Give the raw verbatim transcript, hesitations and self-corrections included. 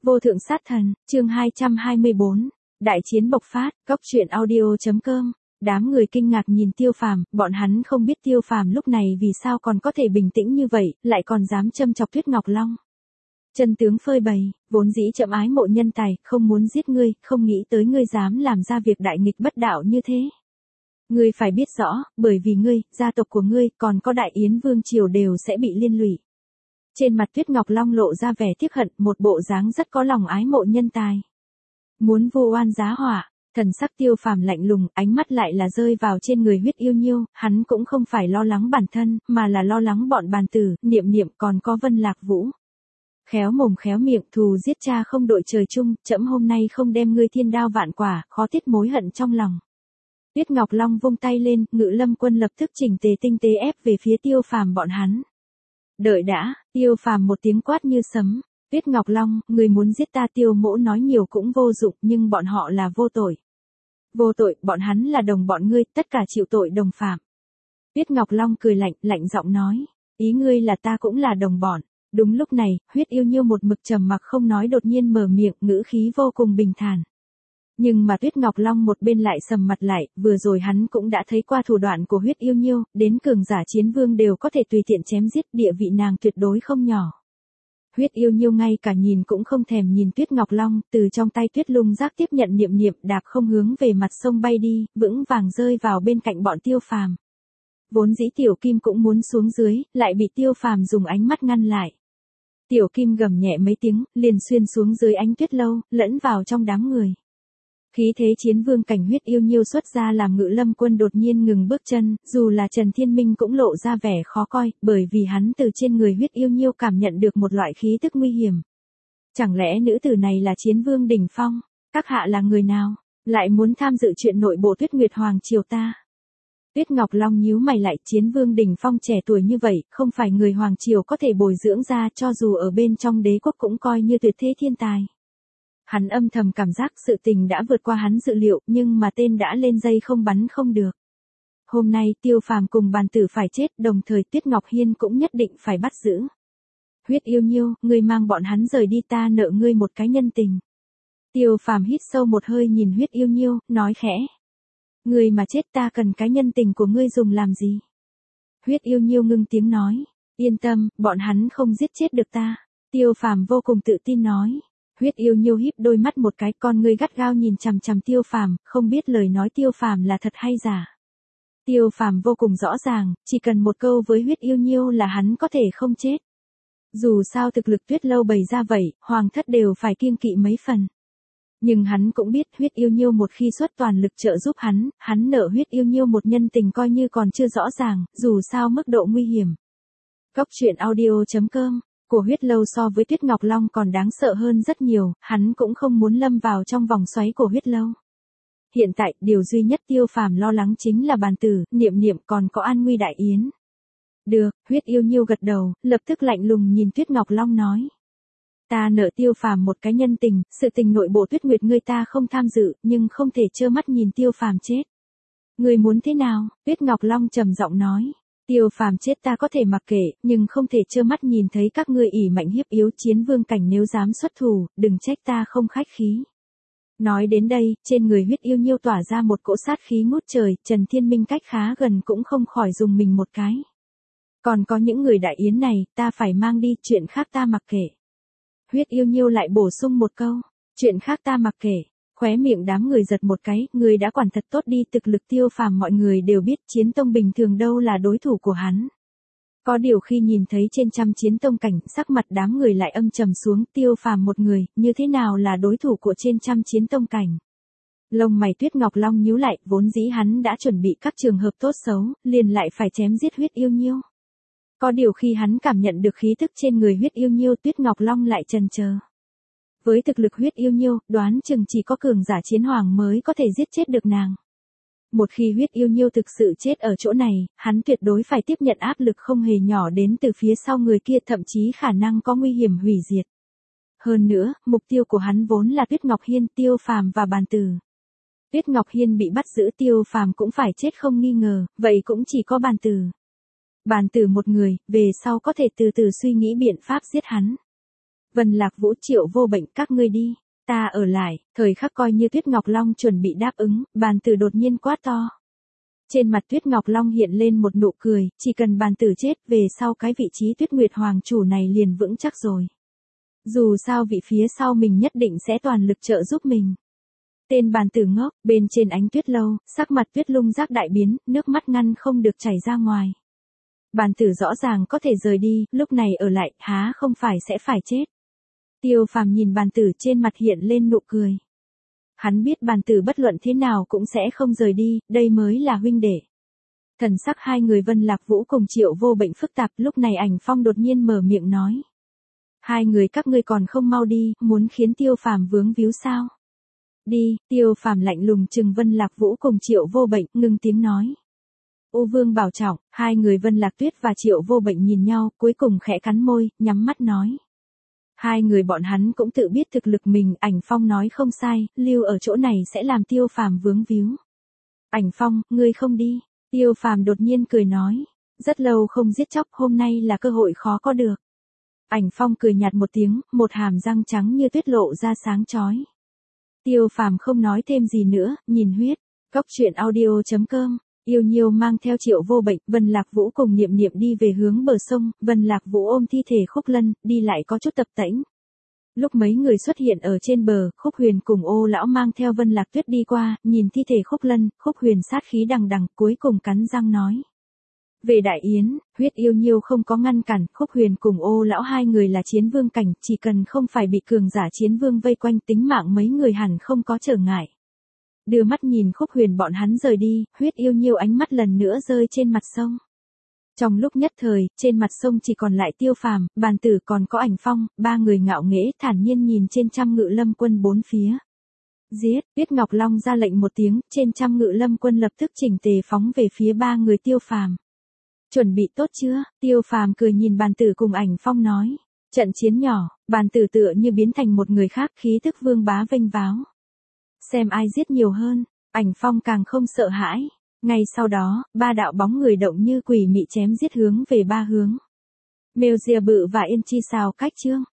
Vô thượng sát thần, chương hai trăm hai mươi bốn, đại chiến bộc phát, góc truyện audio.com. Đám người kinh ngạc nhìn Tiêu Phàm, bọn hắn không biết Tiêu Phàm lúc này vì sao còn có thể bình tĩnh như vậy, lại còn dám châm chọc Tuyết Ngọc Long. Chân tướng phơi bày, vốn dĩ chậm ái mộ nhân tài, không muốn giết ngươi, không nghĩ tới ngươi dám làm ra việc đại nghịch bất đạo như thế. Ngươi phải biết rõ, bởi vì ngươi, gia tộc của ngươi, còn có Đại Yến Vương Triều đều sẽ bị liên lụy. Trên mặt Tuyết Ngọc Long lộ ra vẻ tiếc hận, một bộ dáng rất có lòng ái mộ nhân tài. Muốn vô oan giá họa, thần sắc Tiêu Phàm lạnh lùng, ánh mắt lại là rơi vào trên người Huyết Yêu Nhiêu, hắn cũng không phải lo lắng bản thân, mà là lo lắng bọn bàn tử, Niệm Niệm còn có Vân Lạc Vũ. Khéo mồm khéo miệng, thù giết cha không đội trời chung, trẫm hôm nay không đem ngươi thiên đao vạn quả, khó tiết mối hận trong lòng. Tuyết Ngọc Long vung tay lên, Ngự Lâm quân lập tức chỉnh tề tinh tế ép về phía Tiêu Phàm bọn hắn. Đợi đã, Tiêu Phàm một tiếng quát như sấm. Tuyết Ngọc Long, người muốn giết ta Tiêu mỗ nói nhiều cũng vô dụng, nhưng bọn họ là vô tội. Vô tội, bọn hắn là đồng bọn ngươi, tất cả chịu tội đồng phạm. Tuyết Ngọc Long cười lạnh, lạnh giọng nói, ý ngươi là ta cũng là đồng bọn. Đúng lúc này, Huyết Yêu Nhiêu một mực trầm mặc không nói đột nhiên mở miệng, ngữ khí vô cùng bình thản. Nhưng mà Tuyết Ngọc Long một bên lại sầm mặt lại, vừa rồi hắn cũng đã thấy qua thủ đoạn của Huyết Yêu Nhiêu, đến cường giả chiến vương đều có thể tùy tiện chém giết, địa vị nàng tuyệt đối không nhỏ. Huyết Yêu Nhiêu ngay cả nhìn cũng không thèm nhìn Tuyết Ngọc Long, từ trong tay Tuyết Lung Giác tiếp nhận Niệm Niệm, đạp không hướng về mặt sông bay đi, vững vàng rơi vào bên cạnh bọn Tiêu Phàm. Vốn dĩ Tiểu Kim cũng muốn xuống dưới, lại bị Tiêu Phàm dùng ánh mắt ngăn lại. Tiểu Kim gầm nhẹ mấy tiếng, liền xuyên xuống dưới ánh tuyết lâu, lẫn vào trong đám người. Khí thế chiến vương cảnh Huyết Yêu Nhiêu xuất ra làm Ngự Lâm quân đột nhiên ngừng bước chân, dù là Trần Thiên Minh cũng lộ ra vẻ khó coi, bởi vì hắn từ trên người Huyết Yêu Nhiêu cảm nhận được một loại khí tức nguy hiểm. Chẳng lẽ nữ tử này là chiến vương đỉnh phong? Các hạ là người nào? Lại muốn tham dự chuyện nội bộ Tuyết Nguyệt Hoàng triều ta? Tuyết Ngọc Long nhíu mày lại, chiến vương đỉnh phong trẻ tuổi như vậy, không phải người Hoàng triều có thể bồi dưỡng ra, cho dù ở bên trong đế quốc cũng coi như tuyệt thế thiên tài. Hắn âm thầm cảm giác sự tình đã vượt qua hắn dự liệu, nhưng mà tên đã lên dây không bắn không được. Hôm nay Tiêu Phàm cùng bàn tử phải chết, đồng thời Tuyết Ngọc Hiên cũng nhất định phải bắt giữ. Huyết Yêu Nhiêu, ngươi mang bọn hắn rời đi, ta nợ ngươi một cái nhân tình. Tiêu Phàm hít sâu một hơi nhìn Huyết Yêu Nhiêu, nói khẽ. Ngươi mà chết ta cần cái nhân tình của ngươi dùng làm gì? Huyết Yêu Nhiêu ngưng tiếng nói, yên tâm, bọn hắn không giết chết được ta. Tiêu Phàm vô cùng tự tin nói. Huyết Yêu Nhiêu híp đôi mắt một cái, con ngươi gắt gao nhìn chằm chằm Tiêu Phàm, không biết lời nói Tiêu Phàm là thật hay giả. Tiêu Phàm vô cùng rõ ràng, chỉ cần một câu với Huyết Yêu Nhiêu là hắn có thể không chết. Dù sao thực lực Tuyết lâu bày ra vậy, hoàng thất đều phải kiêng kỵ mấy phần. Nhưng hắn cũng biết Huyết Yêu Nhiêu một khi xuất toàn lực trợ giúp hắn, hắn nợ Huyết Yêu Nhiêu một nhân tình coi như còn chưa rõ ràng, dù sao mức độ nguy hiểm. Góc truyện audio.com của Huyết Lâu so với Tuyết Ngọc Long còn đáng sợ hơn rất nhiều, hắn cũng không muốn lâm vào trong vòng xoáy của Huyết Lâu. Hiện tại, điều duy nhất Tiêu Phàm lo lắng chính là bàn tử, Niệm Niệm còn có an nguy Đại Yến. Được, Huyết Yêu Nhiêu gật đầu, lập tức lạnh lùng nhìn Tuyết Ngọc Long nói. Ta nợ Tiêu Phàm một cái nhân tình, sự tình nội bộ Tuyết Nguyệt ngươi ta không tham dự, nhưng không thể trơ mắt nhìn Tiêu Phàm chết. Ngươi muốn thế nào? Tuyết Ngọc Long trầm giọng nói. Tiêu Phàm chết ta có thể mặc kệ, nhưng không thể trơ mắt nhìn thấy các ngươi ỷ mạnh hiếp yếu chiến vương cảnh, nếu dám xuất thủ, đừng trách ta không khách khí. Nói đến đây, trên người Huyết Yêu Nhiêu tỏa ra một cỗ sát khí ngút trời, Trần Thiên Minh cách khá gần cũng không khỏi dùng mình một cái. Còn có những người Đại Yến này, ta phải mang đi, chuyện khác ta mặc kệ. Huyết Yêu Nhiêu lại bổ sung một câu, chuyện khác ta mặc kệ. Khóe miệng đám người giật một cái, người đã quản thật tốt đi, thực lực Tiêu Phàm mọi người đều biết, chiến tông bình thường đâu là đối thủ của hắn. Có điều khi nhìn thấy trên trăm chiến tông cảnh, sắc mặt đám người lại âm trầm xuống, Tiêu Phàm một người, như thế nào là đối thủ của trên trăm chiến tông cảnh. Lông mày Tuyết Ngọc Long nhíu lại, vốn dĩ hắn đã chuẩn bị các trường hợp tốt xấu, liền lại phải chém giết Huyết Yêu Nhiêu. Có điều khi hắn cảm nhận được khí thức trên người Huyết Yêu Nhiêu, Tuyết Ngọc Long lại chần chờ. Với thực lực Huyết Yêu Nhiêu, đoán chừng chỉ có cường giả chiến hoàng mới có thể giết chết được nàng. Một khi Huyết Yêu Nhiêu thực sự chết ở chỗ này, hắn tuyệt đối phải tiếp nhận áp lực không hề nhỏ đến từ phía sau người kia, thậm chí khả năng có nguy hiểm hủy diệt. Hơn nữa, mục tiêu của hắn vốn là Tuyết Ngọc Hiên, Tiêu Phàm và bàn tử. Tuyết Ngọc Hiên bị bắt giữ, Tiêu Phàm cũng phải chết không nghi ngờ, vậy cũng chỉ có bàn tử. Bàn tử một người, về sau có thể từ từ suy nghĩ biện pháp giết hắn. Vân Lạc Vũ, Triệu Vô Bệnh, các ngươi đi, ta ở lại. Thời khắc coi như Tuyết Ngọc Long chuẩn bị đáp ứng, bàn tử đột nhiên quát to. Trên mặt Tuyết Ngọc Long hiện lên một nụ cười, chỉ cần bàn tử chết, về sau cái vị trí Tuyết Nguyệt Hoàng chủ này liền vững chắc rồi. Dù sao vị phía sau mình nhất định sẽ toàn lực trợ giúp mình. Tên bàn tử ngốc, bên trên ánh tuyết lâu, sắc mặt Tuyết Lung Giác đại biến, nước mắt ngăn không được chảy ra ngoài. Bàn tử rõ ràng có thể rời đi, lúc này ở lại, há không phải sẽ phải chết. Tiêu Phàm nhìn bàn tử, trên mặt hiện lên nụ cười. Hắn biết bàn tử bất luận thế nào cũng sẽ không rời đi, đây mới là huynh đệ. Thần sắc hai người Vân Lạc Vũ cùng Triệu Vô Bệnh phức tạp, lúc này Ảnh Phong đột nhiên mở miệng nói. Hai người các ngươi còn không mau đi, muốn khiến Tiêu Phàm vướng víu sao? Đi, Tiêu Phàm lạnh lùng trừng Vân Lạc Vũ cùng Triệu Vô Bệnh, ngưng tiếng nói. U Vương bảo trọng, hai người Vân Lạc Tuyết và Triệu Vô Bệnh nhìn nhau, cuối cùng khẽ cắn môi, nhắm mắt nói. Hai người bọn hắn cũng tự biết thực lực mình, Ảnh Phong nói không sai, lưu ở chỗ này sẽ làm Tiêu Phàm vướng víu. Ảnh Phong, ngươi không đi. Tiêu Phàm đột nhiên cười nói. Rất lâu không giết chóc, hôm nay là cơ hội khó có được. Ảnh Phong cười nhạt một tiếng, một hàm răng trắng như tuyết lộ ra sáng chói. Tiêu Phàm không nói thêm gì nữa, nhìn huyết. Góc truyện audio chấm com. Yêu Nhiêu mang theo Triệu Vô Bệnh, Vân Lạc Vũ cùng Niệm Niệm đi về hướng bờ sông, Vân Lạc Vũ ôm thi thể Khúc Lân, đi lại có chút tập tễnh. Lúc mấy người xuất hiện ở trên bờ, Khúc Huyền cùng Ô lão mang theo Vân Lạc Tuyết đi qua, nhìn thi thể Khúc Lân, Khúc Huyền sát khí đằng đằng, cuối cùng cắn răng nói. Về Đại Yến, huyết Yêu Nhiêu không có ngăn cản, Khúc Huyền cùng Ô lão hai người là chiến vương cảnh, chỉ cần không phải bị cường giả chiến vương vây quanh, tính mạng mấy người hẳn không có trở ngại. Đưa mắt nhìn Khúc Huyền bọn hắn rời đi, huyết Yêu Nhiêu ánh mắt lần nữa rơi trên mặt sông. Trong lúc nhất thời, trên mặt sông chỉ còn lại Tiêu Phàm, bàn tử còn có Ảnh Phong, ba người ngạo nghễ thản nhiên nhìn trên trăm ngự lâm quân bốn phía. Giết, Tuyết Ngọc Long ra lệnh một tiếng, trên trăm ngự lâm quân lập tức chỉnh tề phóng về phía ba người Tiêu Phàm. Chuẩn bị tốt chưa? Tiêu Phàm cười nhìn bàn tử cùng Ảnh Phong nói. Trận chiến nhỏ, bàn tử tựa như biến thành một người khác, khí tức vương bá vênh váo. Xem ai giết nhiều hơn, Ảnh Phong càng không sợ hãi. Ngay sau đó, ba đạo bóng người động như quỷ mị chém giết hướng về ba hướng. Mèo rìa bự và Yên Chi xào cách chương.